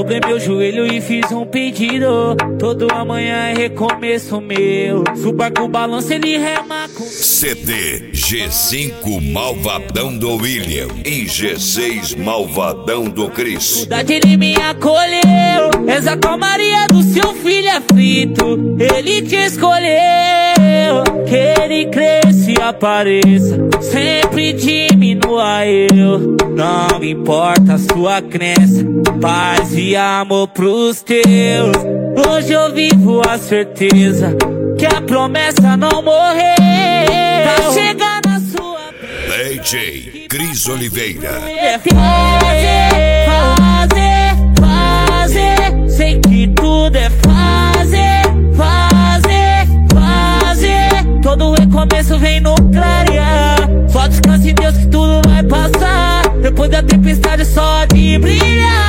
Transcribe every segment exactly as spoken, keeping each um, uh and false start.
Dobrei meu joelho e fiz um pedido. Todo amanhã é recomeço meu. Suba com o balanço, ele rema com... C D G cinco Malvadão do William e G seis Malvadão do Chris. Saudade ele me acolheu. Essa calmaria do seu filho é frito. Ele te escolheu. Que ele cresça e apareça. Sempre diminua eu. Não importa a sua crença. Paz e amor pros teus. Hoje eu vivo a certeza que a promessa não morreu. Tá chegando a sua D J Cris Oliveira. é fazer, fazer, fazer. Sei que tudo é fazer, fazer, fazer. Todo recomeço vem no clarear. Só descanse em Deus que tudo vai passar. Depois da tempestade só de brilhar.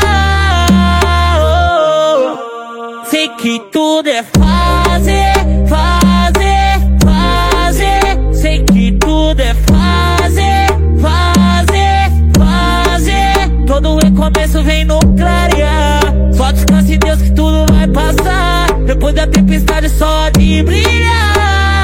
Oh, sei que tudo é fazer, fazer, fazer. Sei que tudo é fazer, fazer, fazer. Todo recomeço vem no clarear. Só descanse em Deus que tudo vai passar. Depois da tempestade só de brilhar.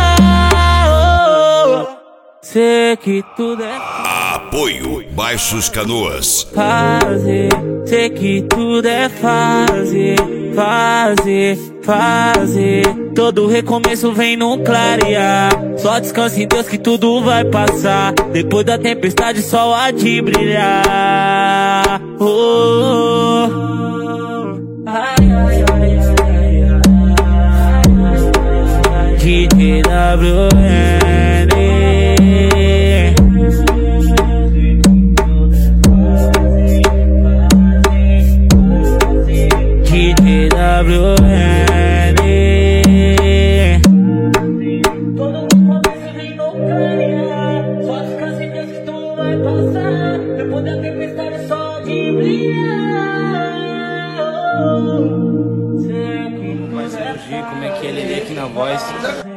Oh, sei que tudo é Apoio Baixos Canoas. fazer, sei que tudo é fazer, fazer, fazer. Todo recomeço vem no clarear. Só descanse em Deus que tudo vai passar. Depois da tempestade só há de brilhar. Oh, oh, oh. Ai, ai, ai, ai, ai. D J W N D J W N. Todo recomeço vem no clarear. Só descansa em Deus que tudo vai passar. Depois da tempestade só de brilhar. Sei que Mas é o G, como é que ele é aqui na voz?